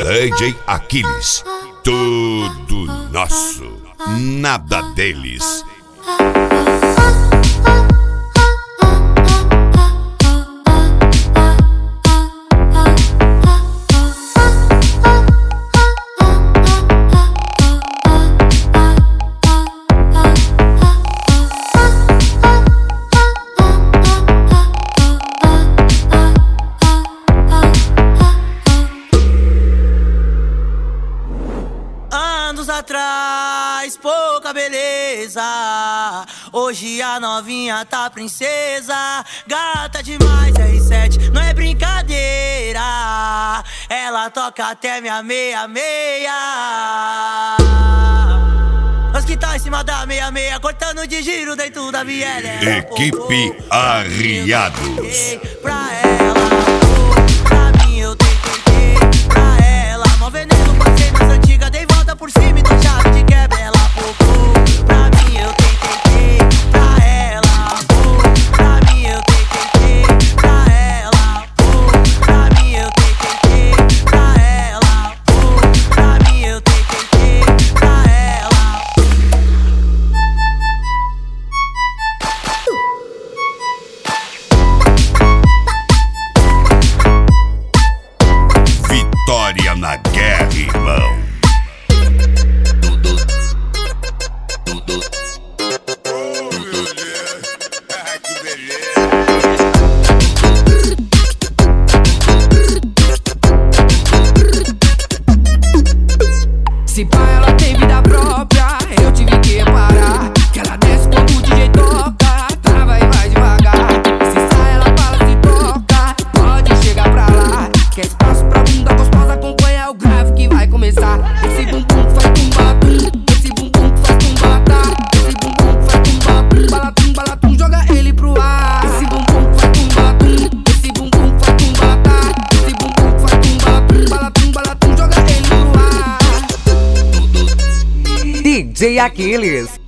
DJ Aquiles, tudo nosso, nada deles. Atrás, pouca beleza. Hoje a novinha tá princesa. Gata demais, R7, não é brincadeira. Ela toca até minha meia-meia. Nós que tá em cima da meia-meia, cortando de giro dentro da viela. Equipe Arriados. Pra ela, pra mim eu tentei. Pra ela, mó veneno, passei nas antigas, dei volta por cima e dei chave de quebra. Ela focou, pra mim eu tentei. Pra ela, pra mim eu tentei. Pra ela, pra mim eu tentei. Pra ela, pra mim eu tentei. Pra ela. Vitória na guerra, irmão. Se pá, ela tem vida própria, eu tive que parar. Que ela desce quando o DJ toca, trava e vai devagar. Se sai, ela fala, se toca, pode chegar pra lá. Quer espaço pra bunda gostosa, acompanha o grave que vai começar. Esse bumbum que faz tumba-tum, esse bumbum que faz tumba-tá. Esse bumbum que faz tumba-tum, balatum, balatum, joga ele pro ar. Esse bumbum que faz tumba-tum, esse bumbum que faz tumba-tá. Esse bumbum que faz tumba-tum, balatum, balatum, joga ele pro ar. DJ Aquiles,